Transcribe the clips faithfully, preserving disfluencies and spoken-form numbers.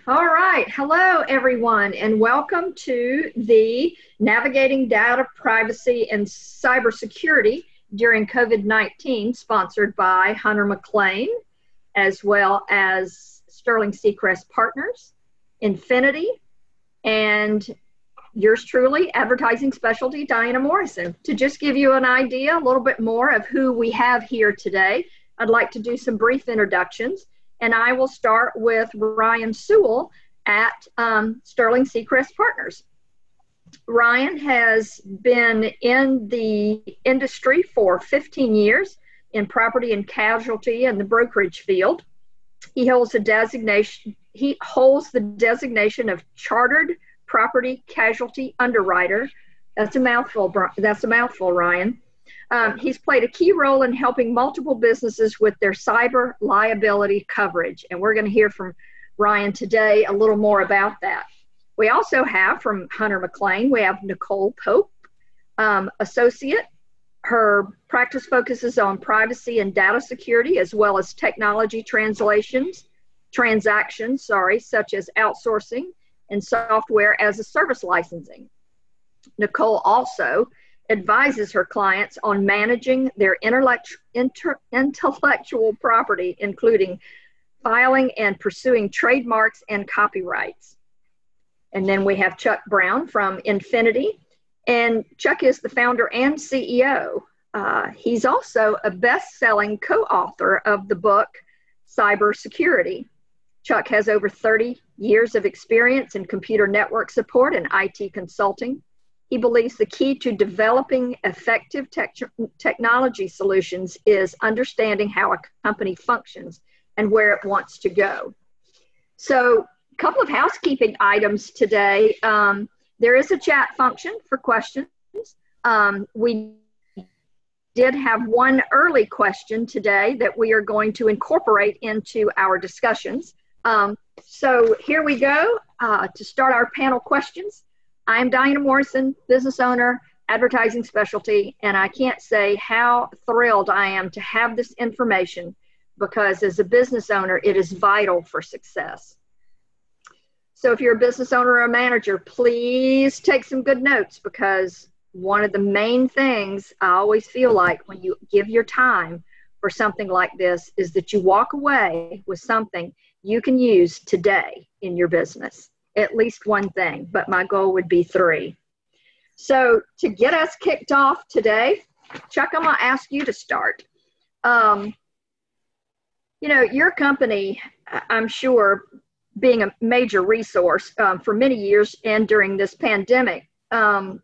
All right. Hello, everyone, and welcome to the Navigating Data Privacy and Cybersecurity during COVID nineteen, sponsored by Hunter McLean, as well as Sterling Seacrest Partners, Infinity, and yours truly, Advertising Specialty, Diana Morrison. To just give you an idea, a little bit more of who we have here today, I'd like to do some brief introductions. And I will start with Ryan Sewell at um, Sterling Seacrest Partners. Ryan has been in the industry for fifteen years in property and casualty and the brokerage field. He holds the designation, he holds the designation of Chartered Property Casualty Underwriter. That's a mouthful, that's a mouthful, Ryan. Um, he's played a key role in helping multiple businesses with their cyber liability coverage. And we're going to hear from Ryan today a little more about that. We also have from Hunter McLean, we have Nicole Pope, um, associate. Her practice focuses on privacy and data security, as well as technology translations, transactions, sorry, such as outsourcing and software as a service licensing. Nicole also advises her clients on managing their intellect, inter, intellectual property, including filing and pursuing trademarks and copyrights. And then we have Chuck Brown from Infinity, and Chuck is the founder and C E O. Uh, he's also a best-selling co-author of the book, Cybersecurity. Chuck has over thirty years of experience in computer network support and I T consulting. He believes the key to developing effective tech technology solutions is understanding how a company functions and where it wants to go. So a couple of housekeeping items today. Um, there is a chat function for questions. Um, we did have one early question today that we are going to incorporate into our discussions. Um, so here we go uh, to start our panel questions. I'm Diana Morrison, business owner, advertising specialty, and I can't say how thrilled I am to have this information because as a business owner, it is vital for success. So if you're a business owner or a manager, please take some good notes because one of the main things I always feel like when you give your time for something like this is that you walk away with something you can use today in your business. At least one thing, but my goal would be three. So to get us kicked off today, Chuck, I'm going to ask you to start. Um, you know, your company, I'm sure, being a major resource um, for many years and during this pandemic, um,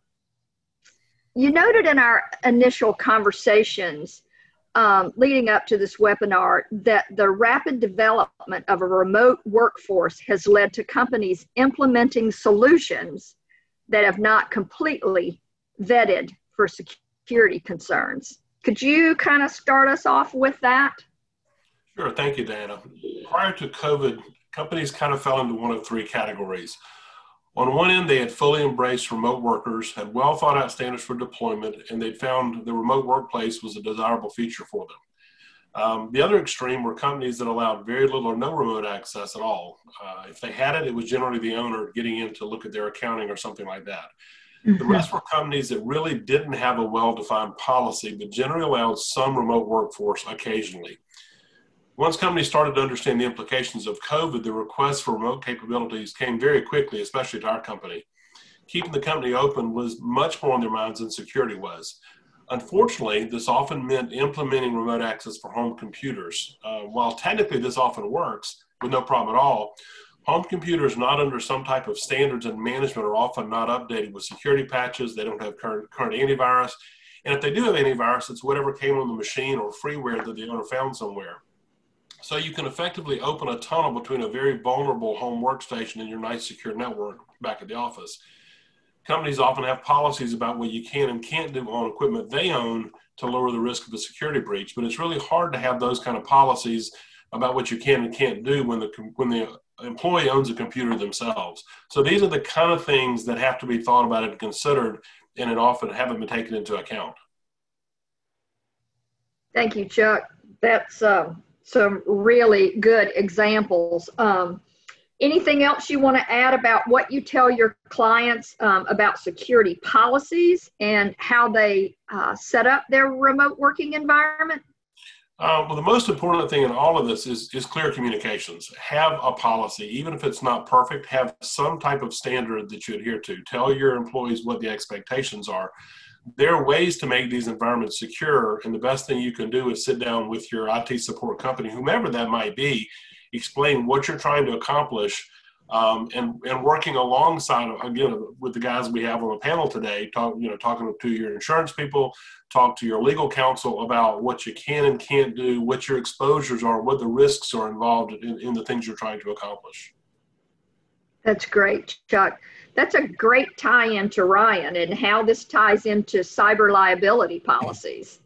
you noted in our initial conversations Um, leading up to this webinar that the rapid development of a remote workforce has led to companies implementing solutions that have not completely vetted for security concerns. Could you kind of start us off with that? Sure, thank you, Dana. Prior to COVID, companies kind of fell into one of three categories. On one end, they had fully embraced remote workers, had well thought out standards for deployment, and they'd found the remote workplace was a desirable feature for them. Um, the other extreme were companies that allowed very little or no remote access at all. Uh, if they had it, it was generally the owner getting in to look at their accounting or something like that. Mm-hmm. The rest were companies that really didn't have a well-defined policy, but generally allowed some remote workforce occasionally. Once companies started to understand the implications of COVID, the requests for remote capabilities came very quickly, especially to our company. Keeping the company open was much more on their minds than security was. Unfortunately, this often meant implementing remote access for home computers. Uh, while technically this often works with no problem at all, home computers not under some type of standards and management are often not updated with security patches. They don't have current, current antivirus. And if they do have antivirus, it's whatever came on the machine or freeware that the owner found somewhere. So you can effectively open a tunnel between a very vulnerable home workstation and your nice secure network back at the office. Companies often have policies about what you can and can't do on equipment they own to lower the risk of a security breach, but it's really hard to have those kind of policies about what you can and can't do when the, when the employee owns a computer themselves. So these are the kind of things that have to be thought about and considered, and it often haven't been taken into account. Thank you, Chuck. That's uh, some really good examples. Um, Anything else you want to add about what you tell your clients um, about security policies and how they uh, set up their remote working environment? Uh, well, the most important thing in all of this is, is clear communications. Have a policy, even if it's not perfect, have some type of standard that you adhere to. Tell your employees what the expectations are. There are ways to make these environments secure, and the best thing you can do is sit down with your I T support company, whomever that might be, explain what you're trying to accomplish, um, and, and working alongside, again, with the guys we have on the panel today, talk, you know, talking to your insurance people, talk to your legal counsel about what you can and can't do, what your exposures are, what the risks are involved in, in the things you're trying to accomplish. That's great, Chuck. That's a great tie-in to Ryan and how this ties into cyber liability policies.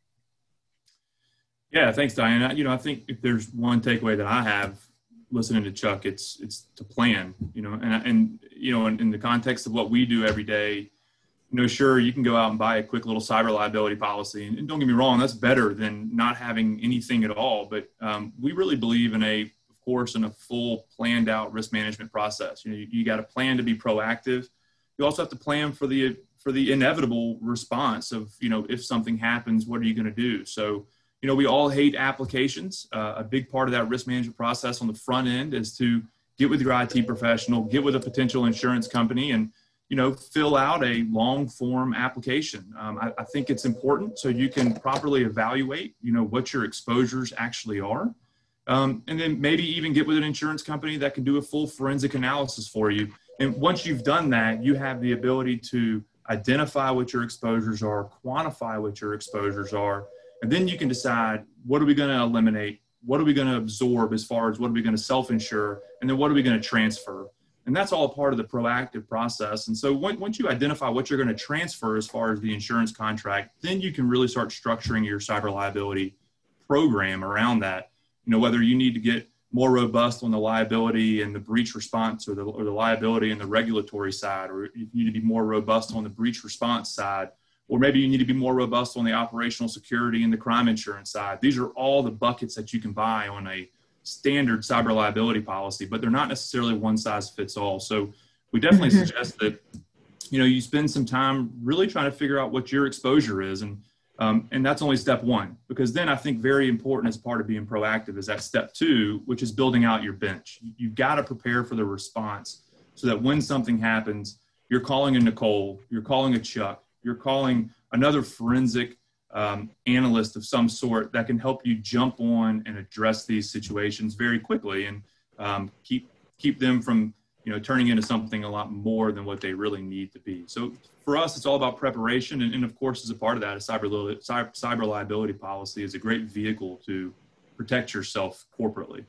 Yeah, thanks, Diane. You know, I think if there's one takeaway that I have listening to Chuck, it's it's to plan. You know, and and you know, in, in the context of what we do every day, you know, sure, you can go out and buy a quick little cyber liability policy, and, and don't get me wrong, that's better than not having anything at all. But um, we really believe in a, of course, in a full planned out risk management process. You know, you, you got to plan to be proactive. You also have to plan for the for the inevitable response of, you know, if something happens, what are you going to do? So, you know, we all hate applications. Uh, a big part of that risk management process on the front end is to get with your I T professional, get with a potential insurance company, and, you know, fill out a long form application. Um, I, I think it's important so you can properly evaluate, you know, what your exposures actually are. Um, and then maybe even get with an insurance company that can do a full forensic analysis for you. And once you've done that, you have the ability to identify what your exposures are, quantify what your exposures are, and then you can decide, what are we going to eliminate? What are we going to absorb as far as what are we going to self-insure? And then what are we going to transfer? And that's all part of the proactive process. And so once you identify what you're going to transfer as far as the insurance contract, then you can really start structuring your cyber liability program around that. You know, whether you need to get more robust on the liability and the breach response, or the, or the liability and the regulatory side, or you need to be more robust on the breach response side, or maybe you need to be more robust on the operational security and the crime insurance side. These are all the buckets that you can buy on a standard cyber liability policy, but they're not necessarily one size fits all. So we definitely mm-hmm. suggest that, you know, you spend some time really trying to figure out what your exposure is. And, um, and that's only step one, because then I think very important as part of being proactive is that step two, which is building out your bench. You've got to prepare for the response so that when something happens, you're calling a Nicole, you're calling a Chuck, you're calling another forensic um, analyst of some sort that can help you jump on and address these situations very quickly and um, keep keep them from, you know, turning into something a lot more than what they really need to be. So for us, it's all about preparation. And, and of course, as a part of that, a cyber, cyber, cyber liability policy is a great vehicle to protect yourself corporately.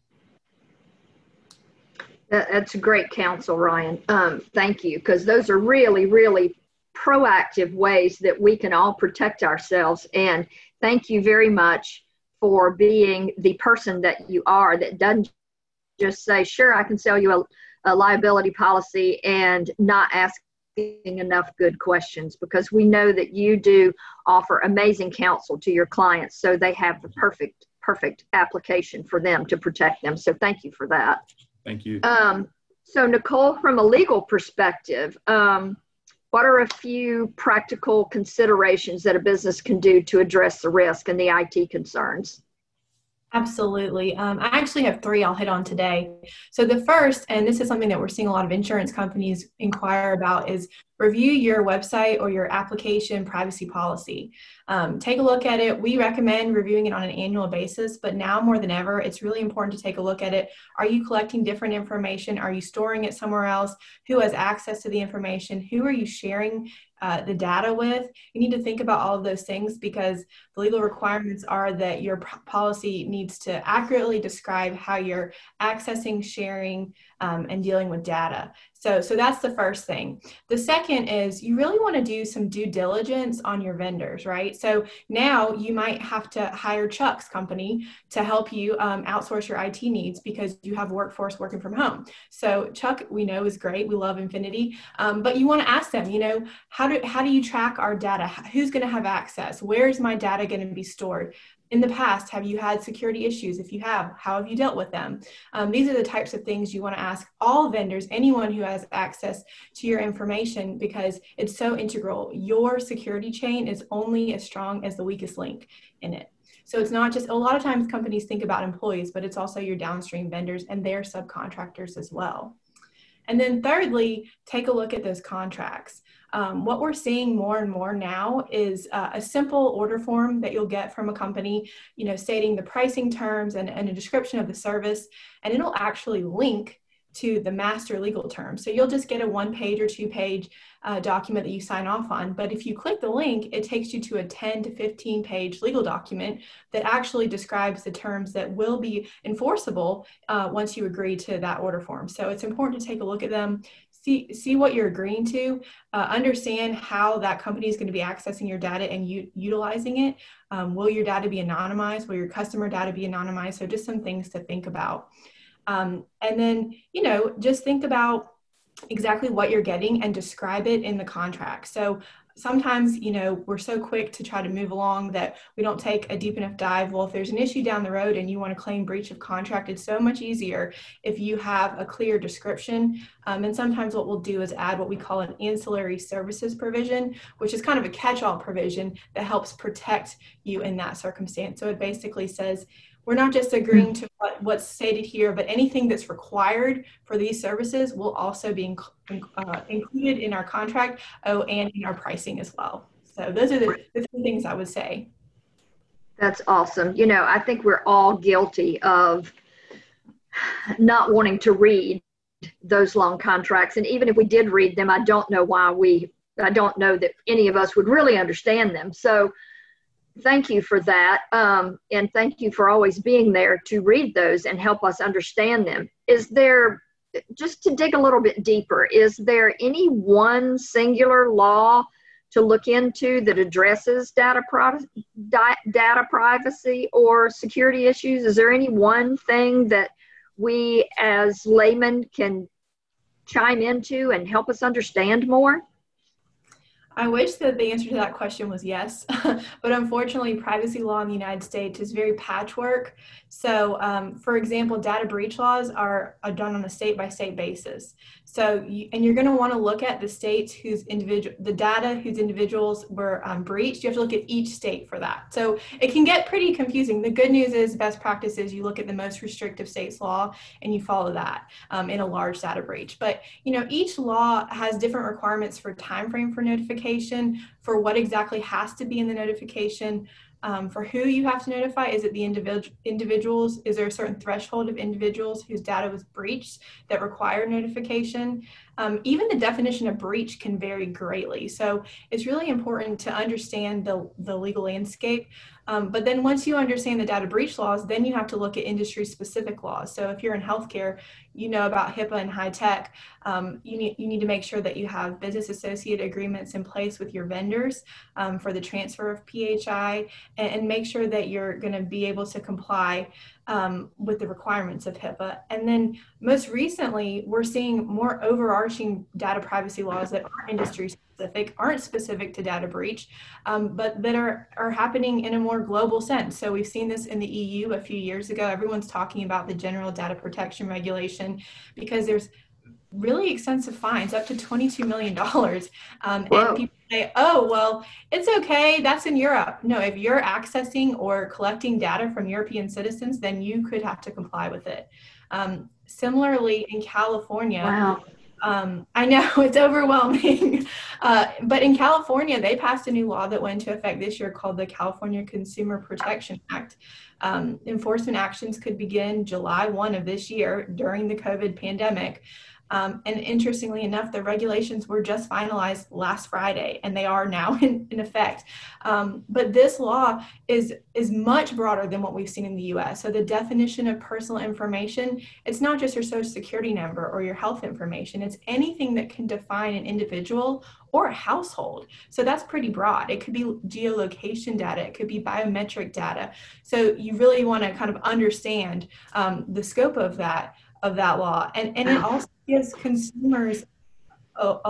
That's a great counsel, Ryan. Um, thank you, because those are really, really proactive ways that we can all protect ourselves. And thank you very much for being the person that you are, that doesn't just say, sure, I can sell you a, a liability policy, and not asking enough good questions, because we know that you do offer amazing counsel to your clients so they have the perfect, perfect application for them to protect them. So thank you for that. Thank you. Um, so Nicole, from a legal perspective, um, what are a few practical considerations that a business can do to address the risk and the I T concerns? Absolutely. Um, I actually have three I'll hit on today. So the first, and this is something that we're seeing a lot of insurance companies inquire about, is review your website or your application privacy policy. Um, take a look at it. We recommend reviewing it on an annual basis, but now more than ever, it's really important to take a look at it. Are you collecting different information? Are you storing it somewhere else? Who has access to the information? Who are you sharing uh, the data with? You need to think about all of those things, because the legal requirements are that your policy needs to accurately describe how you're accessing, sharing, um, and dealing with data. So, so that's the first thing. The second is you really want to do some due diligence on your vendors, right? So now you might have to hire Chuck's company to help you um, outsource your I T needs, because you have a workforce working from home. So Chuck, we know, is great. We love Infinity, um, but you want to ask them, you know, how do, how do you track our data? Who's going to have access? Where's my data going to be stored? in the past, have you had security issues? If you have, how have you dealt with them? Um, these are the types of things you want to ask all vendors, anyone who has access to your information, because it's so integral. Your security chain is only as strong as the weakest link in it. So it's not just, a lot of times companies think about employees, but it's also your downstream vendors and their subcontractors as well. And then thirdly, take a look at those contracts. Um, what we're seeing more and more now is uh, a simple order form that you'll get from a company, you know, stating the pricing terms and, and a description of the service, and it'll actually link to the master legal terms. So you'll just get a one page or two page uh, document that you sign off on. But if you click the link, it takes you to a ten to fifteen page legal document that actually describes the terms that will be enforceable uh, once you agree to that order form. So it's important to take a look at them, see, see what you're agreeing to, uh, understand how that company is going to be accessing your data and u- utilizing it. Um, will your data be anonymized? Will your customer data be anonymized? So just some things to think about. Um, and then, you know, just think about exactly what you're getting and describe it in the contract. So sometimes, you know, we're so quick to try to move along that we don't take a deep enough dive. Well, if there's an issue down the road and you want to claim breach of contract, it's so much easier if you have a clear description. Um, and sometimes what we'll do is add what we call an ancillary services provision, which is kind of a catch-all provision that helps protect you in that circumstance. So it basically says, we're not just agreeing to what, what's stated here, but anything that's required for these services will also be inc- uh, included in our contract, oh, and in our pricing as well. So those are the, the three things I would say. That's awesome. You know, I think we're all guilty of not wanting to read those long contracts. And even if we did read them, I don't know why we, I don't know that any of us would really understand them. So thank you for that. Um, and thank you for always being there to read those and help us understand them. Is there, just to dig a little bit deeper, is there any one singular law to look into that addresses data, privacy, data privacy or security issues? Is there any one thing that we as laymen can chime into and help us understand more? I wish that the answer to that question was yes, but unfortunately, privacy law in the United States is very patchwork. So, um, for example, data breach laws are, are done on a state-by-state basis. So, you, and you're going to want to look at the states whose individual, the data whose individuals were um, breached. You have to look at each state for that. So, it can get pretty confusing. The good news is, best practice is you look at the most restrictive state's law and you follow that um, in a large data breach. But you know, each law has different requirements for time frame for notification, for what exactly has to be in the notification, um, for who you have to notify. Is it the individual individuals? Is there a certain threshold of individuals whose data was breached that require notification? Um, even the definition of breach can vary greatly. So it's really important to understand the, the legal landscape. Um, but then once you understand the data breach laws, then you have to look at industry specific laws. So if you're in healthcare, you know about HIPAA and high tech. Um, you need you need to make sure that you have business associate agreements in place with your vendors um, for the transfer of P H I, and, and make sure that you're going to be able to comply um, with the requirements of HIPAA. And then most recently, we're seeing more overarching data privacy laws that aren't industry specific, aren't specific to data breach, um, but that are, are happening in a more global sense. So we've seen this in the E U a few years ago. Everyone's talking about the General Data Protection Regulation because there's really extensive fines, up to twenty-two million dollars. Um, and people say, oh, well, it's okay, that's in Europe. No, if you're accessing or collecting data from European citizens, then you could have to comply with it. Um, similarly, in California, Wow. Um, I know it's overwhelming, uh, but in California, they passed a new law that went into effect this year called the California Consumer Protection Act. Um, enforcement actions could begin July first of this year during the COVID pandemic. Um, and interestingly enough, the regulations were just finalized last Friday, and they are now in, in effect. Um, but this law is, is much broader than what we've seen in the U S. So the definition of personal information, it's not just your social security number or your health information. It's anything that can define an individual or a household. So that's pretty broad. It could be geolocation data. It could be biometric data. So you really want to kind of understand um, the scope of that of that law. And, and it also gives consumers a, a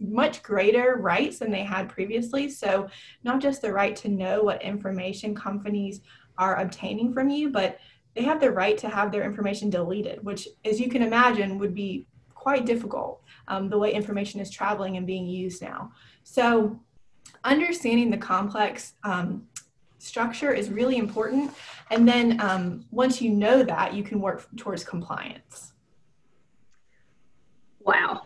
much greater rights than they had previously. So not just the right to know what information companies are obtaining from you, but they have the right to have their information deleted, which, as you can imagine, would be quite difficult, um, the way information is traveling and being used now. So understanding the complex um, structure is really important. And then um, once you know that, you can work towards compliance. Wow.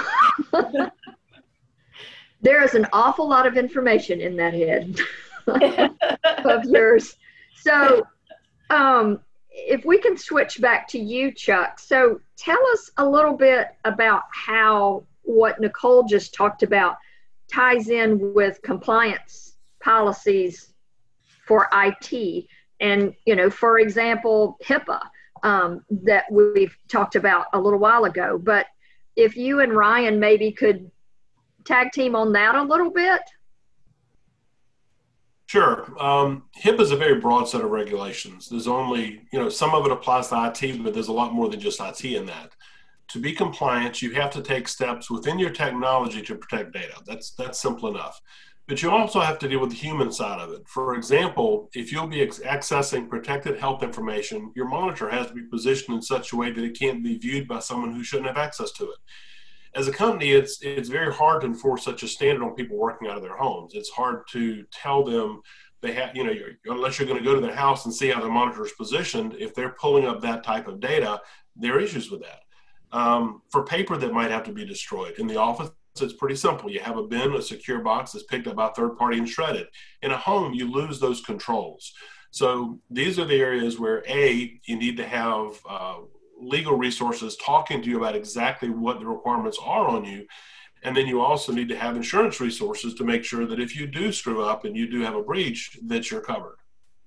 There is an awful lot of information in that head of yours. So um, if we can switch back to you, Chuck. So tell us a little bit about how what Nicole just talked about ties in with compliance policies for I T. And, you know, for example, HIPAA um, that we've talked about a little while ago. But if you and Ryan maybe could tag team on that a little bit. Sure. Um, HIPAA is a very broad set of regulations. There's only, you know, some of it applies to I T, but there's a lot more than just I T in that. To be compliant, you have to take steps within your technology to protect data. That's, that's simple enough. But you also have to deal with the human side of it. For example, if you'll be accessing protected health information, your monitor has to be positioned in such a way that it can't be viewed by someone who shouldn't have access to it. As a company, it's it's very hard to enforce such a standard on people working out of their homes. It's hard to tell them they have, you know, you're, unless you're going to go to their house and see how the monitor is positioned, if they're pulling up that type of data, there are issues with that. Um, for paper that might have to be destroyed. In the office, it's pretty simple. You have a bin, a secure box that's picked up by a third party and shredded. In a home, you lose those controls. So these are the areas where, A, you need to have uh, legal resources talking to you about exactly what the requirements are on you. And then you also need to have insurance resources to make sure that if you do screw up and you do have a breach, that you're covered.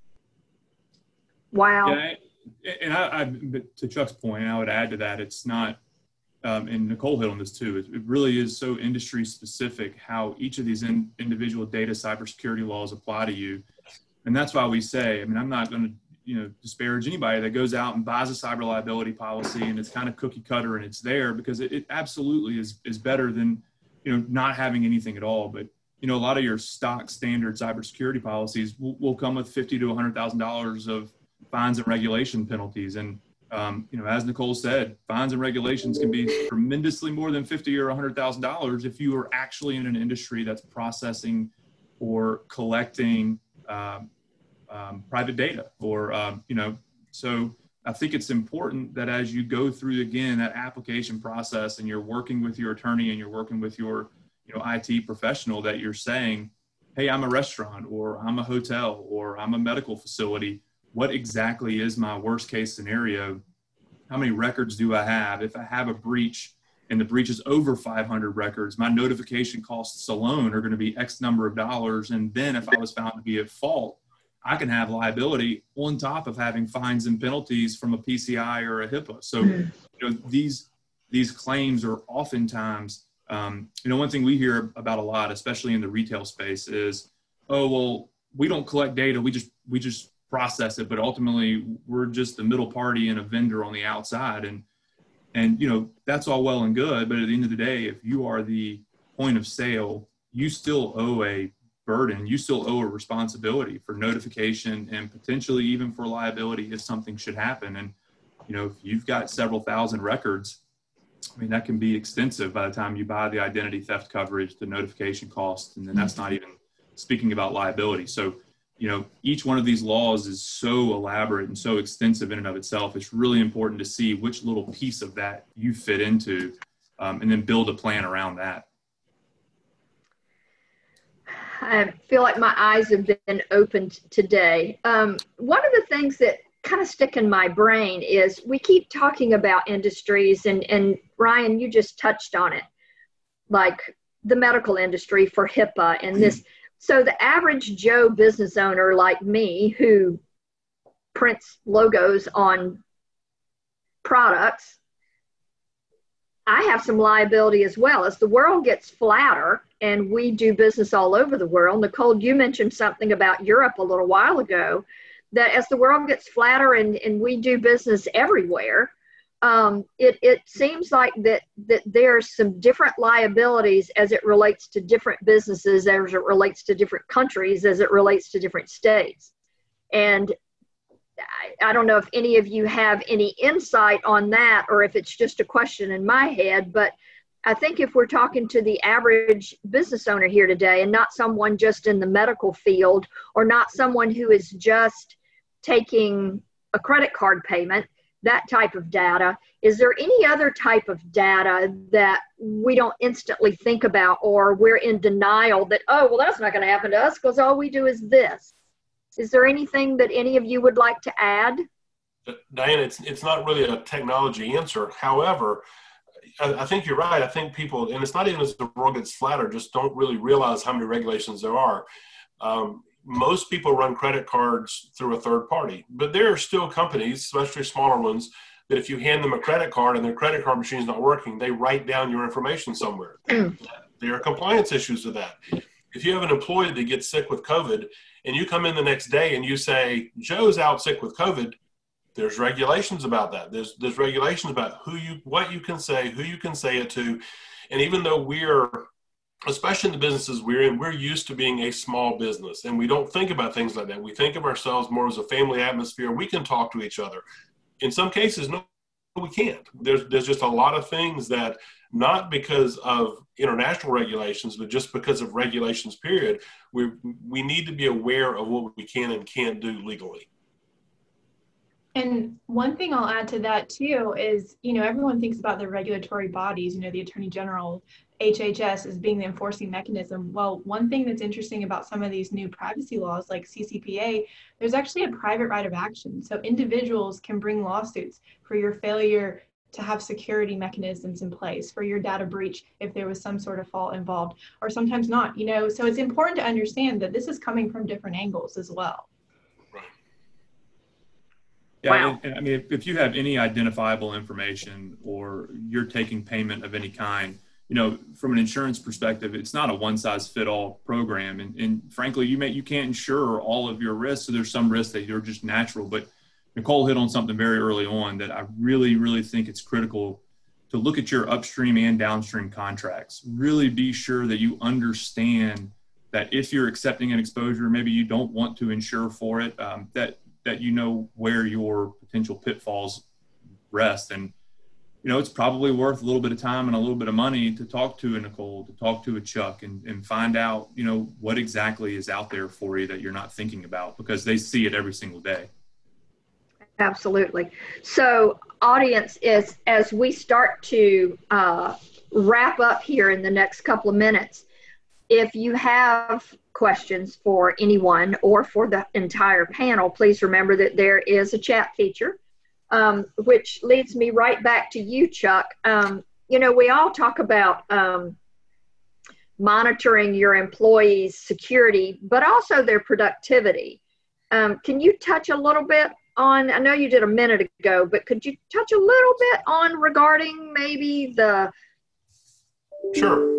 Wow. Yeah, and I, I, to Chuck's point, and I would add to that, it's not, um, and Nicole hit on this too, it, it really is so industry specific how each of these in, individual data cybersecurity laws apply to you. And that's why we say, I mean, I'm not going to, you know, disparage anybody that goes out and buys a cyber liability policy and it's kind of cookie cutter and it's there, because it, it absolutely is, is better than, you know, not having anything at all. But, you know, a lot of your stock standard cybersecurity policies will, will come with fifty to one hundred thousand dollars of fines and regulation penalties. And, um, you know, as Nicole said, fines and regulations can be tremendously more than fifty or one hundred thousand dollars if you are actually in an industry that's processing or collecting um, um, private data or, um, you know, so I think it's important that as you go through, again, that application process and you're working with your attorney and you're working with your, you know, I T professional, that you're saying, hey, I'm a restaurant or I'm a hotel or I'm a medical facility. What exactly is my worst case scenario? How many records do I have? If I have a breach and the breach is over five hundred records, my notification costs alone are going to be X number of dollars. And then if I was found to be at fault, I can have liability on top of having fines and penalties from a P C I or a HIPAA. So, you know, these, these claims are oftentimes, um, you know, one thing we hear about a lot, especially in the retail space, is, oh, well, we don't collect data. We just, we just process it, but ultimately we're just the middle party and a vendor on the outside. And, and, you know, that's all well and good. But at the end of the day, if you are the point of sale, you still owe a burden. You still owe a responsibility for notification and potentially even for liability if something should happen. And, you know, if you've got several thousand records, I mean, that can be extensive by the time you buy the identity theft coverage, the notification costs, and then that's not even speaking about liability. So, you know, each one of these laws is so elaborate and so extensive in and of itself. It's really important to see which little piece of that you fit into, um, and then build a plan around that. I feel like my eyes have been opened today. Um, one of the things that kind of stick in my brain is we keep talking about industries, and, and Ryan, you just touched on it, like the medical industry for HIPAA and this. So the average Joe business owner like me who prints logos on products, I have some liability as well. As the world gets flatter and we do business all over the world, Nicole, you mentioned something about Europe a little while ago, that as the world gets flatter and, and we do business everywhere, um, it, it seems like that, that there's some different liabilities as it relates to different businesses, as it relates to different countries, as it relates to different states. And I, I don't know if any of you have any insight on that, or if it's just a question in my head, but I think if we're talking to the average business owner here today, and not someone just in the medical field, or not someone who is just taking a credit card payment, that type of data, is there any other type of data that we don't instantly think about, or we're in denial that, oh, well, that's not going to happen to us because all we do is this? Is there anything that any of you would like to add? Diana, it's, it's not really a technology answer. However, I, I think you're right. I think people, and it's not even as the world gets flatter, just don't really realize how many regulations there are. Um, most people run credit cards through a third party, but there are still companies, especially smaller ones, that if you hand them a credit card and their credit card machine is not working, they write down your information somewhere. There are compliance issues with that. If you have an employee that gets sick with COVID and you come in the next day and you say, Joe's out sick with COVID, there's regulations about that. There's, there's regulations about who you, what you can say, who you can say it to. And even though we're, especially in the businesses we're in, we're used to being a small business and we don't think about things like that. We think of ourselves more as a family atmosphere. We can talk to each other. In some cases, no, we can't. There's, there's just a lot of things that, not because of international regulations, but just because of regulations, period, we, we need to be aware of what we can and can't do legally. And one thing I'll add to that too is, you know, everyone thinks about the regulatory bodies, you know, the Attorney General, H H S as being the enforcing mechanism. Well, one thing that's interesting about some of these new privacy laws like C C P A, there's actually a private right of action. So individuals can bring lawsuits for your failure to have security mechanisms in place, for your data breach if there was some sort of fault involved, or sometimes not, you know. So it's important to understand that this is coming from different angles as well. Yeah, Wow. and, and I mean, if, if you have any identifiable information or you're taking payment of any kind, you know, from an insurance perspective, it's not a one-size-fit-all program. And, and frankly, you may you can't insure all of your risks. So there's some risks that you're just natural. But Nicole hit on something very early on that I really, really think it's critical to look at your upstream and downstream contracts. Really be sure that you understand that if you're accepting an exposure, maybe you don't want to insure for it, um, that that you know where your potential pitfalls rest. And, you know, it's probably worth a little bit of time and a little bit of money to talk to a Nicole, to talk to a Chuck and, and find out, you know, what exactly is out there for you that you're not thinking about, because they see it every single day. Absolutely. So audience, is as we start to uh, wrap up here in the next couple of minutes, if you have questions for anyone or for the entire panel, please remember that there is a chat feature, um, which leads me right back to you, Chuck. Um, you know, we all talk about um, monitoring your employees' security, but also their productivity. Um, can you touch a little bit on, I know you did a minute ago, but could you touch a little bit on regarding maybe the... Sure.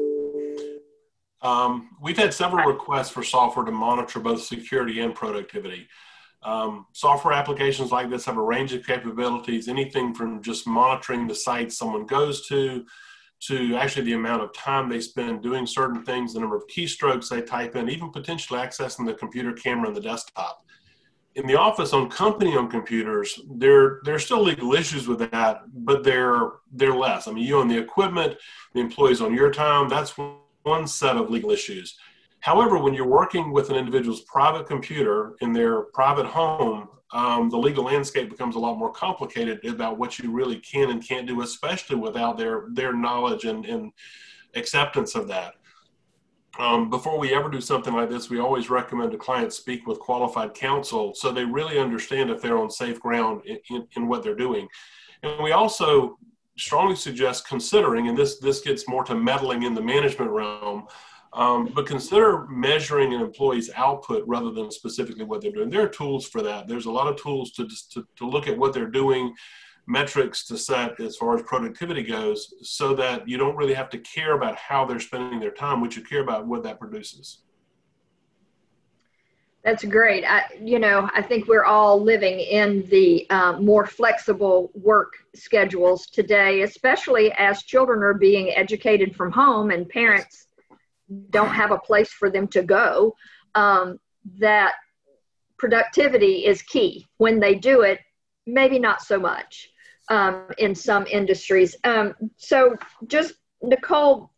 Um, we've had several requests for software to monitor both security and productivity. Um, software applications like this have a range of capabilities, anything from just monitoring the sites someone goes to, to actually the amount of time they spend doing certain things, the number of keystrokes they type in, even potentially accessing the computer camera and the desktop. In the office on company-owned computers, there, there are still legal issues with that, but they're, they're less. I mean, you own the equipment, the employees on your time, that's one set of legal issues. However, when you're working with an individual's private computer in their private home, um, the legal landscape becomes a lot more complicated about what you really can and can't do, especially without their, their knowledge and, and acceptance of that. Um, before we ever do something like this, we always recommend a client speak with qualified counsel so they really understand if they're on safe ground in, in, in what they're doing. And we also strongly suggest considering, and this, this gets more to meddling in the management realm, um, but consider measuring an employee's output rather than specifically what they're doing. There are tools for that. There's a lot of tools to, to, to look at what they're doing, metrics to set as far as productivity goes, so that you don't really have to care about how they're spending their time, but you care about what that produces. That's great. I, you know, I think we're all living in the um, more flexible work schedules today, especially as children are being educated from home and parents don't have a place for them to go. Um, that productivity is key. When they do it, maybe not so much um, in some industries. Um, so just, Nicole,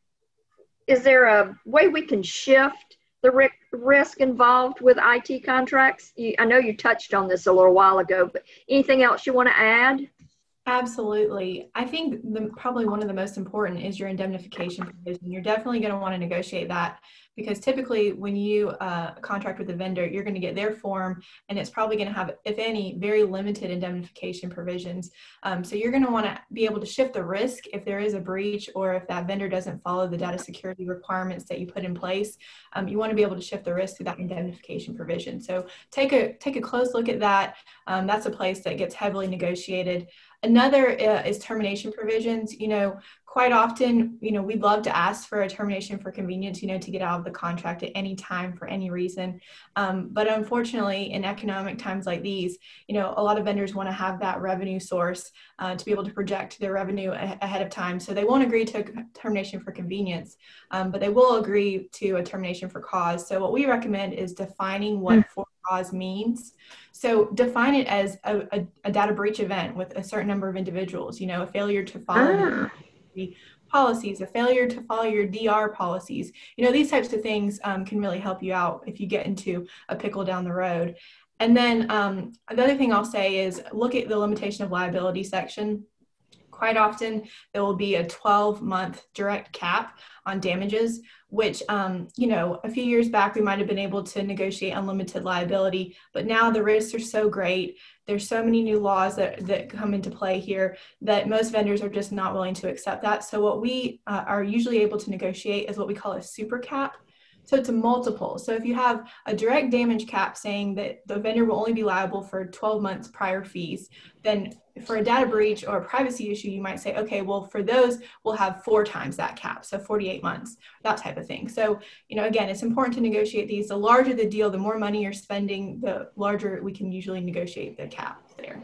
is there a way we can shift the ri- risk involved with I T contracts? You, I know you touched on this a little while ago, but anything else you want to add? Absolutely. I think the, probably one of the most important is your indemnification provision. You're definitely going to want to negotiate that, because typically when you uh, contract with a vendor, you're going to get their form, and it's probably going to have, if any, very limited indemnification provisions. Um, so you're going to want to be able to shift the risk if there is a breach, or if that vendor doesn't follow the data security requirements that you put in place. Um, you want to be able to shift the risk through that indemnification provision. So take a take a close look at that. Um, that's a place that gets heavily negotiated. Another uh, is termination provisions. You know, quite often, you know, we'd love to ask for a termination for convenience, you know, to get out of the contract at any time for any reason. Um, but unfortunately, in economic times like these, you know, a lot of vendors want to have that revenue source uh, to be able to project their revenue a- ahead of time. So they won't agree to a termination for convenience, um, but they will agree to a termination for cause. So what we recommend is defining what mm. for cause means. So define it as a, a, a data breach event with a certain number of individuals, you know, a failure to follow ah. the policies, a failure to follow your D R policies. You know, these types of things um, can really help you out if you get into a pickle down the road. And then um, the other thing I'll say is look at the limitation of liability section. Quite often, there will be a twelve month direct cap on damages, which, um, you know, a few years back, we might have been able to negotiate unlimited liability, but now the risks are so great. There's so many new laws that, that come into play here that most vendors are just not willing to accept that. So what we uh, are usually able to negotiate is what we call a super cap. So it's a multiple. So if you have a direct damage cap saying that the vendor will only be liable for twelve months prior fees, then for a data breach or a privacy issue, you might say, okay, well, for those, we'll have four times that cap. So forty-eight months, that type of thing. So, you know, again, it's important to negotiate these. The larger the deal, the more money you're spending, the larger we can usually negotiate the cap there.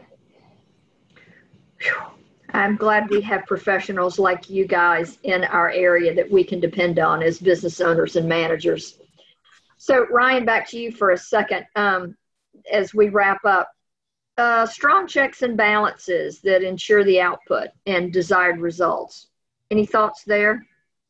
I'm glad we have professionals like you guys in our area that we can depend on as business owners and managers. So Ryan, back to you for a second um, as we wrap up. Uh, strong checks and balances that ensure the output and desired results. Any thoughts there?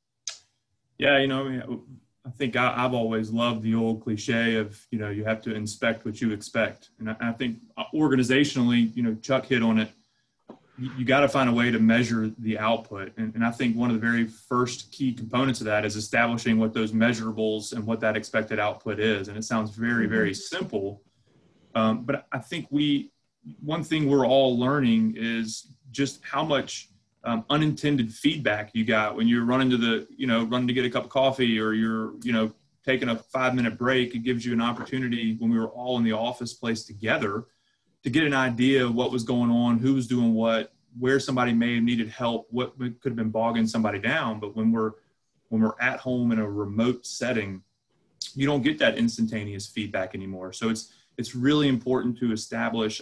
Yeah, you know, I mean, I think I, I've always loved the old cliche of, you know, you have to inspect what you expect. And I, I think organizationally, you know, Chuck hit on it. You, you got to find a way to measure the output. And, and I think one of the very first key components of that is establishing what those measurables and what that expected output is. And it sounds very, very simple. Um, but I think we, one thing we're all learning is just how much um, unintended feedback you got when you're running to the, you know, running to get a cup of coffee, or you're, you know, taking a five minute break. It gives you an opportunity when we were all in the office place together to get an idea of what was going on, who was doing what, where somebody may have needed help, what could have been bogging somebody down. But when we're, when we're at home in a remote setting, you don't get that instantaneous feedback anymore. So it's, it's really important to establish,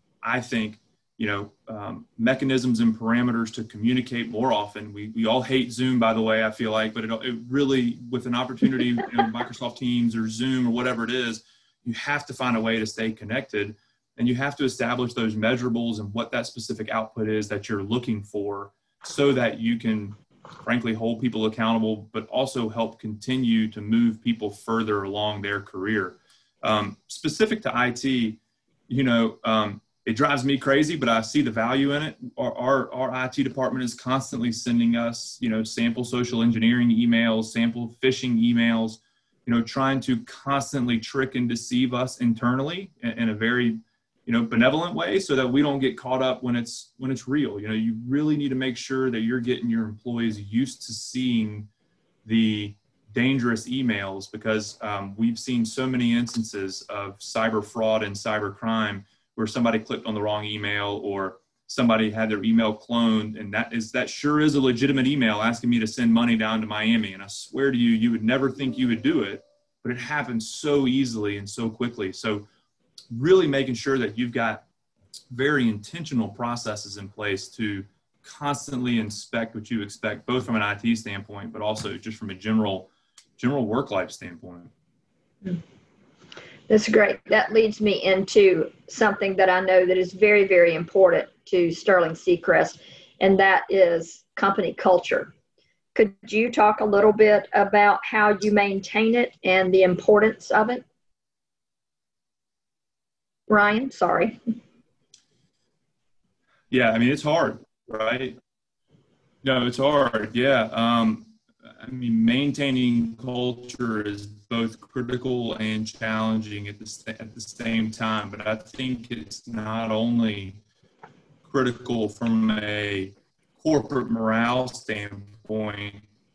I think, you know, um, mechanisms and parameters to communicate more often. We we all hate Zoom, by the way, I feel like, but it, it really, with an opportunity, you know, Microsoft Teams or Zoom or whatever it is, you have to find a way to stay connected, and you have to establish those measurables and what that specific output is that you're looking for, so that you can, frankly, hold people accountable, but also help continue to move people further along their career. Um, specific to I T, you know, um, it drives me crazy, but I see the value in it. Our, our, our I T department is constantly sending us, you know, sample social engineering emails, sample phishing emails, you know, trying to constantly trick and deceive us internally in, in a very, you know, benevolent way, so that we don't get caught up when it's, when it's real. You know, you really need to make sure that you're getting your employees used to seeing the dangerous emails, because um, we've seen so many instances of cyber fraud and cyber crime where somebody clicked on the wrong email, or somebody had their email cloned, and that is, that sure is a legitimate email asking me to send money down to Miami. And I swear to you, you would never think you would do it, but it happens so easily and so quickly. So really making sure that you've got very intentional processes in place to constantly inspect what you expect, both from an I T standpoint, but also just from a general, general work life standpoint. That's great. That leads me into something that I know that is very, very important to Sterling Seacrest, and that is company culture. Could you talk a little bit about how you maintain it and the importance of it? Ryan, sorry. Yeah, I mean, it's hard, right? No, it's hard. Yeah. Um, I mean, maintaining culture is both critical and challenging at the, at the same time. But I think it's not only critical from a corporate morale standpoint,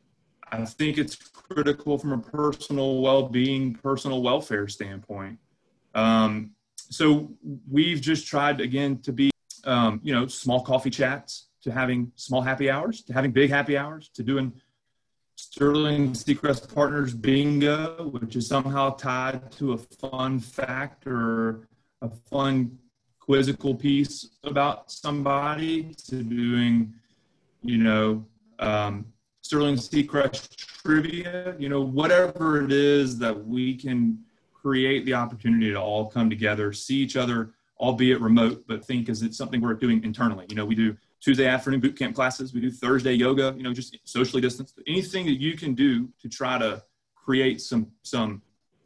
I think it's critical from a personal well-being, personal welfare standpoint. Um, so we've just tried, again, to be, um, you know, small coffee chats, to having small happy hours, to having big happy hours, to doing Sterling Seacrest Partners Bingo, which is somehow tied to a fun fact or a fun quizzical piece about somebody, to doing, you know, um, Sterling Seacrest trivia, you know, whatever it is that we can create the opportunity to all come together, see each other, albeit remote, but think as it's something we're doing internally. You know, we do Tuesday afternoon boot camp classes, we do Thursday yoga, you know, just socially distanced. Anything that you can do to try to create some some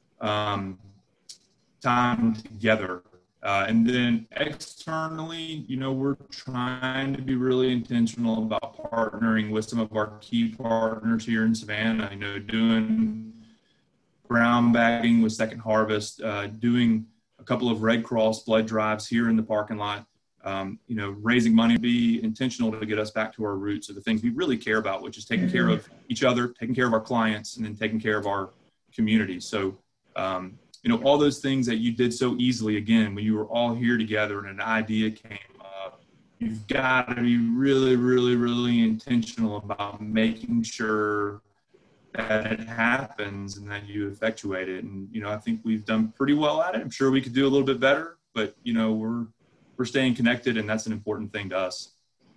um, time together. Uh, and then externally, you know, we're trying to be really intentional about partnering with some of our key partners here in Savannah, you know, doing brown bagging with Second Harvest, uh, doing a couple of Red Cross blood drives here in the parking lot, um, you know, raising money to be intentional to get us back to our roots of the things we really care about, which is taking mm-hmm. care of each other, taking care of our clients, and then taking care of our community. So, um, you know, all those things that you did so easily, again, when you were all here together and an idea came up, you've got to be really, really, really intentional about making sure that it happens and that you effectuate it. And, you know, I think we've done pretty well at it. I'm sure we could do a little bit better, but, you know, we're, we're staying connected, and that's an important thing to us.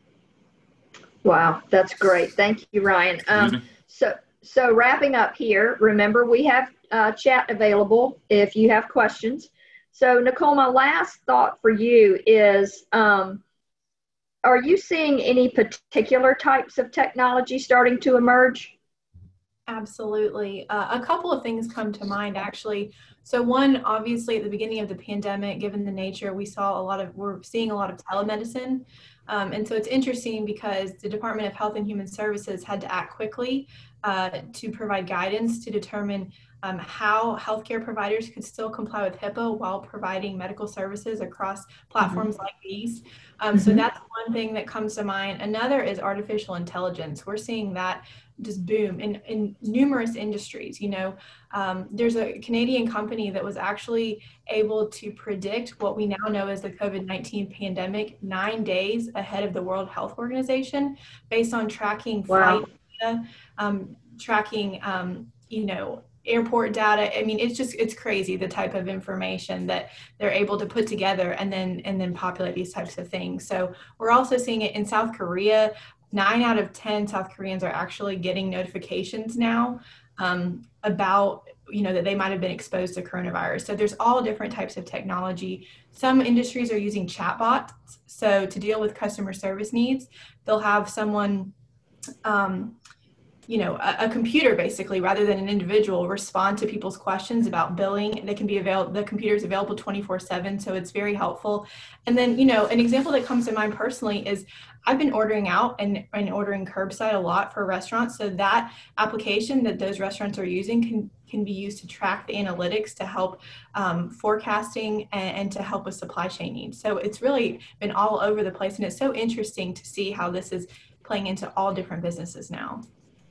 Wow. That's great. Thank you, Ryan. Um, so, so wrapping up here, remember we have uh, chat available if you have questions. So Nicole, my last thought for you is, um, are you seeing any particular types of technology starting to emerge? Absolutely. Uh, a couple of things come to mind, actually. So one, obviously, at the beginning of the pandemic, given the nature, we saw a lot of, we're seeing a lot of telemedicine. Um, and so it's interesting because the Department of Health and Human Services had to act quickly uh, to provide guidance to determine um, how healthcare providers could still comply with HIPAA while providing medical services across platforms mm-hmm. like these. Um, mm-hmm. So that's one thing that comes to mind. Another is artificial intelligence. We're seeing that just boom in, in numerous industries. You know, um, there's a Canadian company that was actually able to predict what we now know as the COVID nineteen pandemic nine days ahead of the World Health Organization based on tracking wow. flight data, um, tracking, um, you know, airport data. I mean, it's just, it's crazy the type of information that they're able to put together and then, and then populate these types of things. So we're also seeing it in South Korea. Nine out of ten South Koreans are actually getting notifications now um, about, you know, that they might have been exposed to coronavirus. So there's all different types of technology. Some industries are using chatbots. So to deal with customer service needs, they'll have someone, um, you know, a, a computer basically, rather than an individual, respond to people's questions about billing. They can be available, the computer is available twenty-four seven, so it's very helpful. And then, you know, an example that comes to mind personally is I've been ordering out and, and ordering curbside a lot for restaurants. So that application that those restaurants are using can, can be used to track the analytics to help um, forecasting and, and to help with supply chain needs. So it's really been all over the place. And it's so interesting to see how this is playing into all different businesses now.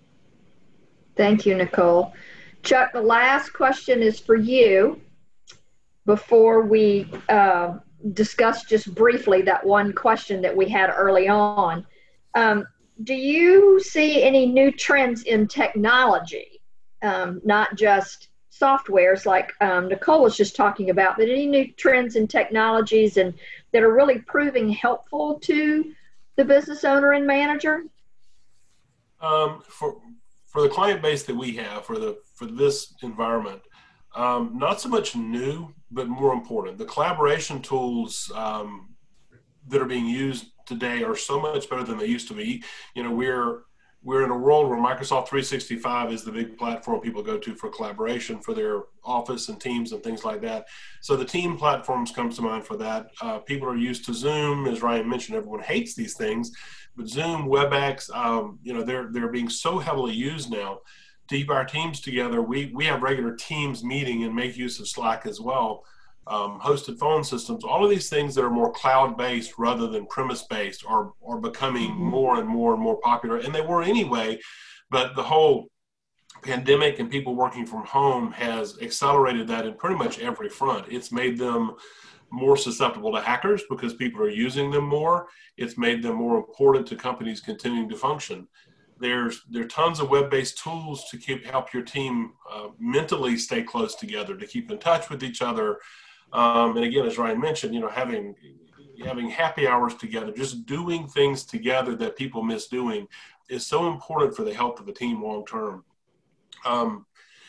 Thank you, Nicole. Chuck, the last question is for you before we uh, discuss just briefly that one question that we had early on. Um, do you see any new trends in technology, um, not just softwares like um, Nicole was just talking about, but any new trends and technologies and that are really proving helpful to the business owner and manager? Um, for for the client base that we have for the for this environment, um, not so much new, but more important. The collaboration tools um, that are being used today are so much better than they used to be. You know, we're we're in a world where Microsoft three sixty-five is the big platform people go to for collaboration for their office and teams and things like that. So the team platforms comes to mind for that. Uh, people are used to Zoom, as Ryan mentioned. Everyone hates these things, but Zoom, WebEx, um, you know, they're they're being so heavily used now to keep our teams together. We we have regular Teams meeting and make use of Slack as well. Um, hosted phone systems, all of these things that are more cloud-based rather than premise-based are, are becoming more and more and more popular, and they were anyway, but the whole pandemic and people working from home has accelerated that in pretty much every front. It's made them more susceptible to hackers because people are using them more. It's made them more important to companies continuing to function. There's there are tons of web-based tools to keep help your team uh, mentally stay close together, to keep in touch with each other. Um, and again, as Ryan mentioned, you know, having having happy hours together, just doing things together that people miss doing is so important for the health of a team long term. Um,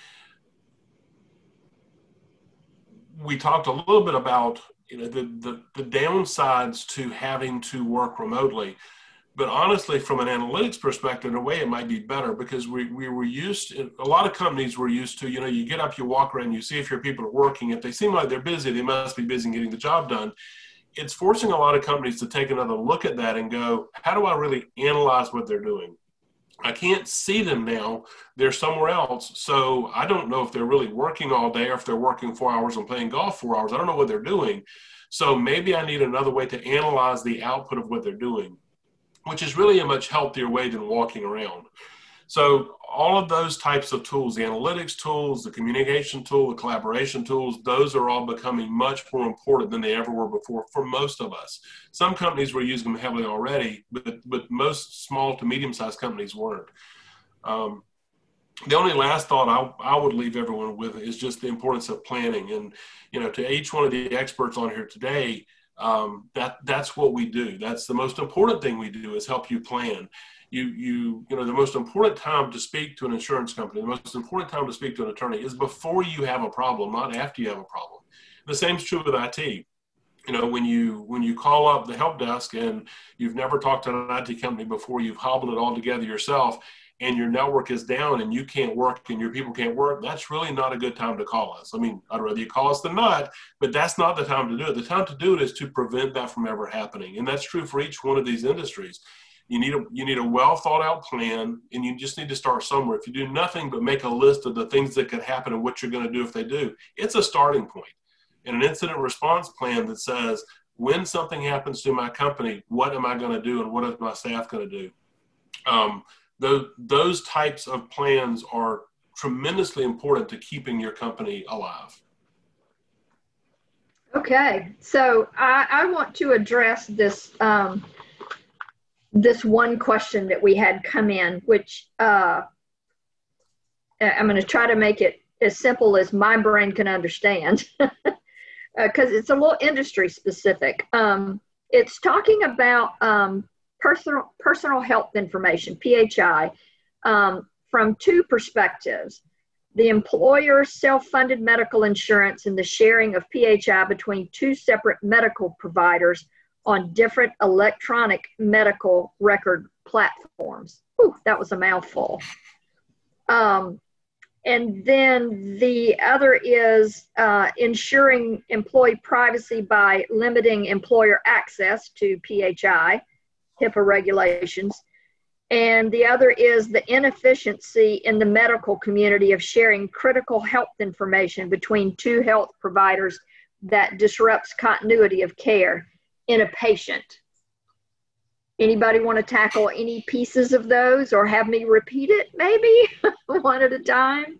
we talked a little bit about, you know, the, the, the downsides to having to work remotely. But honestly, from an analytics perspective, in a way, it might be better because we, we were used to, a lot of companies were used to, you know, you get up, you walk around, you see if your people are working. If they seem like they're busy, they must be busy getting the job done. It's forcing a lot of companies to take another look at that and go, how do I really analyze what they're doing? I can't see them now. They're somewhere else. So I don't know if they're really working all day or if they're working four hours and playing golf four hours. I don't know what they're doing. So maybe I need another way to analyze the output of what they're doing, which is really a much healthier way than walking around. So all of those types of tools, the analytics tools, the communication tool, the collaboration tools, those are all becoming much more important than they ever were before for most of us. Some companies were using them heavily already, but, but most small to medium-sized companies weren't. Um, the only last thought I, I would leave everyone with is just the importance of planning. And, you know, to each one of the experts on here today, Um, that that's what we do. That's the most important thing we do is help you plan. You, you, you know, the most important time to speak to an insurance company, the most important time to speak to an attorney is before you have a problem, not after you have a problem. The same is true with I T. You know, when you, when you call up the help desk and you've never talked to an I T company before, you've hobbled it all together yourself, and your network is down and you can't work and your people can't work, that's really not a good time to call us. I mean, I'd rather you call us than not, but that's not the time to do it. The time to do it is to prevent that from ever happening. And that's true for each one of these industries. You need a, you need a well thought out plan, and you just need to start somewhere. If you do nothing but make a list of the things that could happen and what you're going to do if they do, it's a starting point. And an incident response plan that says, when something happens to my company, what am I going to do and what is my staff going to do? Um, Those, those types of plans are tremendously important to keeping your company alive. Okay, so I, I want to address this um, this one question that we had come in, which uh, I'm going to try to make it as simple as my brain can understand, because uh, it's a little industry specific. Um, it's talking about um, personal personal health information, P H I, um, from two perspectives: the employer's self-funded medical insurance and the sharing of P H I between two separate medical providers on different electronic medical record platforms. Whew, that was a mouthful. Um, and then the other is uh, ensuring employee privacy by limiting employer access to P H I, HIPAA regulations. And the other is the inefficiency in the medical community of sharing critical health information between two health providers that disrupts continuity of care in a patient. Anybody want to tackle any pieces of those or have me repeat it maybe one at a time?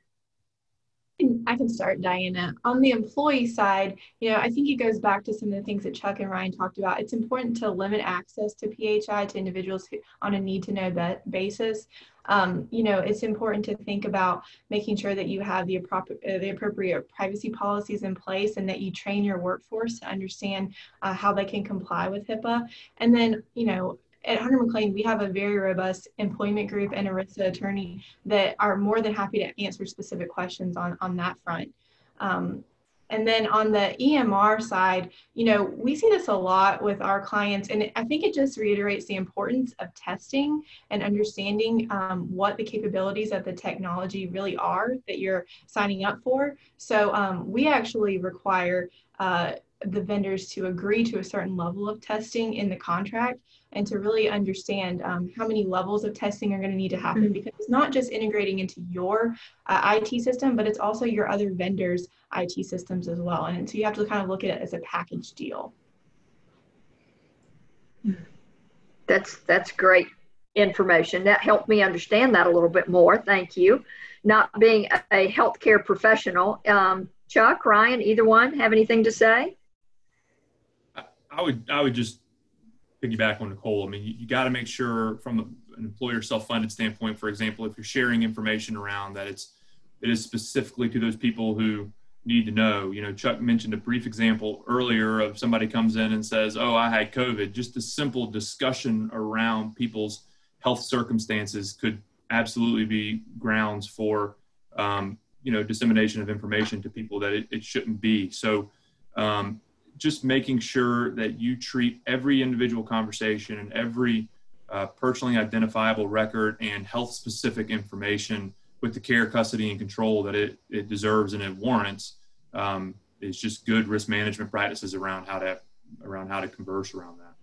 I can start, Diana. On the employee side, you know, I think it goes back to some of the things that Chuck and Ryan talked about. It's important to limit access to P H I to individuals who, on a need-to-know basis. um, you know, it's important to think about making sure that you have the appropriate, uh, the appropriate privacy policies in place, and that you train your workforce to understand uh, how they can comply with HIPAA. And then, you know, at Hunter McLean, we have a very robust employment group and ERISA attorney that are more than happy to answer specific questions on, on that front. Um, and then on the E M R side, you know, we see this a lot with our clients, and I think it just reiterates the importance of testing and understanding um, what the capabilities of the technology really are that you're signing up for. So um, we actually require uh, the vendors to agree to a certain level of testing in the contract, and to really understand um, how many levels of testing are going to need to happen, because it's not just integrating into your uh, I T system, but it's also your other vendors' I T systems as well. And so you have to kind of look at it as a package deal. That's, that's great information. That helped me understand that a little bit more. Thank you. Not being a, a healthcare professional, um, Chuck, Ryan, either one have anything to say? I would, I would just piggyback on Nicole. I mean, you, you got to make sure from an employer self-funded standpoint, for example, if you're sharing information around, that it's, it is specifically to those people who need to know. You know, Chuck mentioned a brief example earlier of somebody comes in and says, oh, I had COVID. Just a simple discussion around people's health circumstances could absolutely be grounds for, um, you know, dissemination of information to people that it, it shouldn't be. So, um, just making sure that you treat every individual conversation and every uh, personally identifiable record and health specific information with the care, custody, and control that it, it deserves and it warrants, um, is just good risk management practices around how to, around how to converse around that.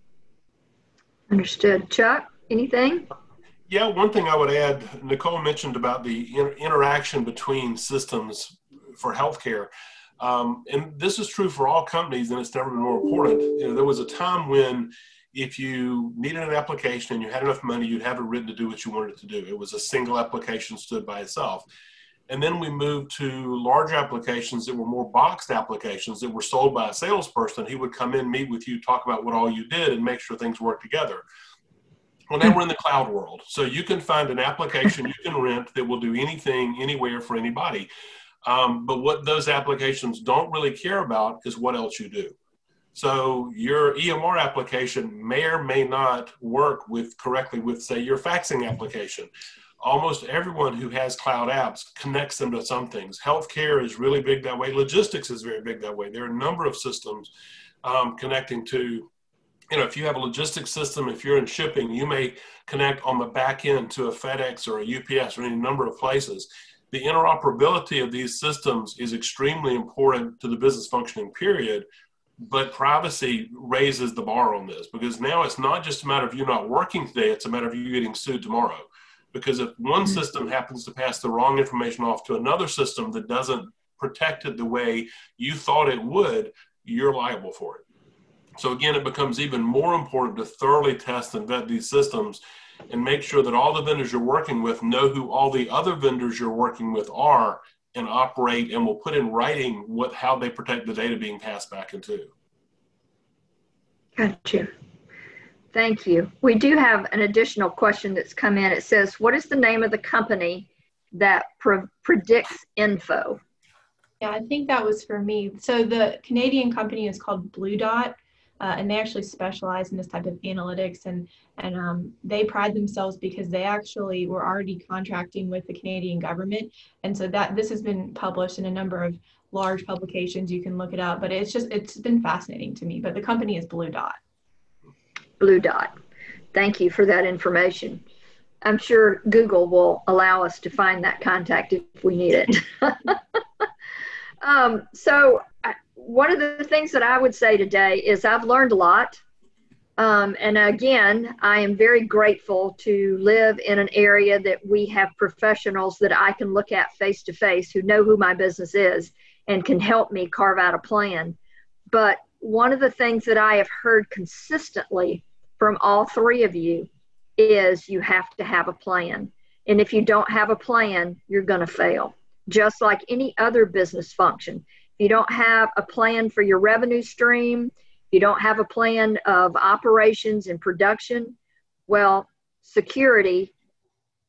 Understood. Chuck, anything? Yeah, one thing I would add, Nicole mentioned about the inter- interaction between systems for healthcare. Um, and this is true for all companies, and it's never been more important. You know, there was a time when if you needed an application and you had enough money, you'd have it written to do what you wanted it to do. It was a single application, stood by itself. And then we moved to large applications that were more boxed applications that were sold by a salesperson. He would come in, meet with you, talk about what all you did, and make sure things work together. Well, now we're in the cloud world. So you can find an application you can rent that will do anything, anywhere, for anybody. Um, but what those applications don't really care about is what else you do. So your E M R application may or may not work with correctly with, say, your faxing application. Almost everyone who has cloud apps connects them to some things. Healthcare is really big that way. Logistics is very big that way. There are a number of systems um, connecting to, you know, if you have a logistics system, if you're in shipping, you may connect on the back end to a FedEx or a U P S or any number of places. The interoperability of these systems is extremely important to the business functioning, period. But privacy raises the bar on this, because now it's not just a matter of you not working today, it's a matter of you getting sued tomorrow. Because if one system happens to pass the wrong information off to another system that doesn't protect it the way you thought it would, you're liable for it. So again, it becomes even more important to thoroughly test and vet these systems and make sure that all the vendors you're working with know who all the other vendors you're working with are and operate, and will put in writing what, how they protect the data being passed back into. Gotcha. Thank you. We do have an additional question that's come in. It says, what is the name of the company that pre- predicts info? Yeah, I think that was for me. So the Canadian company is called Blue Dot. Uh, and they actually specialize in this type of analytics, and and um, they pride themselves because they actually were already contracting with the Canadian government, and so that this has been published in a number of large publications. You can look it up, but it's just it's been fascinating to me. But the company is Blue Dot. Blue Dot. Thank you for that information. I'm sure Google will allow us to find that contact if we need it. um, so. I, One of the things that I would say today is I've learned a lot. Um, and again, I am very grateful to live in an area that we have professionals that I can look at face to face who know who my business is and can help me carve out a plan. But one of the things that I have heard consistently from all three of you is you have to have a plan. And if you don't have a plan, you're going to fail, just like any other business function. If you don't have a plan for your revenue stream, if you don't have a plan of operations and production, well, security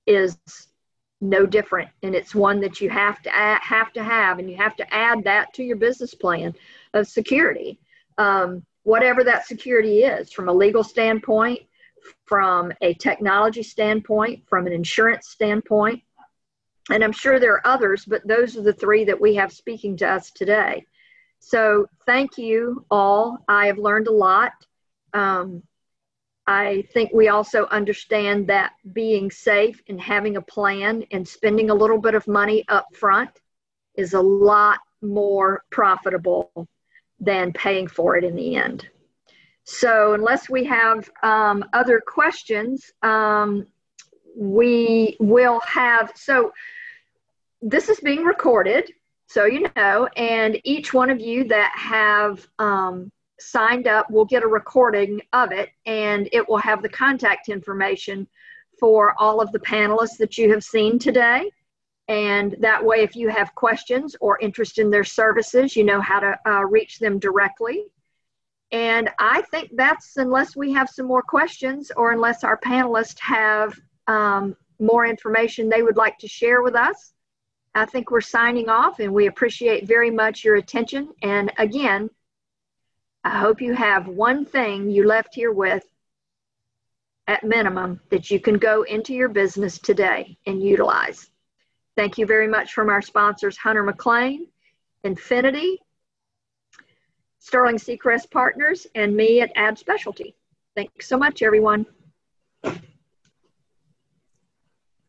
is no different, and it's one that you have to add, have to have, and you have to add that to your business plan of security, um, whatever that security is, from a legal standpoint, from a technology standpoint, from an insurance standpoint. And I'm sure there are others, but those are the three that we have speaking to us today. So thank you all. I have learned a lot. Um, I think we also understand that being safe and having a plan and spending a little bit of money up front is a lot more profitable than paying for it in the end. So unless we have um, other questions, um, we will have, so this is being recorded, so you know, and each one of you that have um, signed up will get a recording of it, and it will have the contact information for all of the panelists that you have seen today. And that way, if you have questions or interest in their services, you know how to uh, reach them directly. And I think that's, unless we have some more questions or unless our panelists have um, more information they would like to share with us, I think we're signing off, and we appreciate very much your attention. And again, I hope you have one thing you left here with, at minimum, that you can go into your business today and utilize. Thank you very much from our sponsors, Hunter McLean, Infinity, Sterling Seacrest Partners, and me at Ad Specialty. Thanks so much, everyone.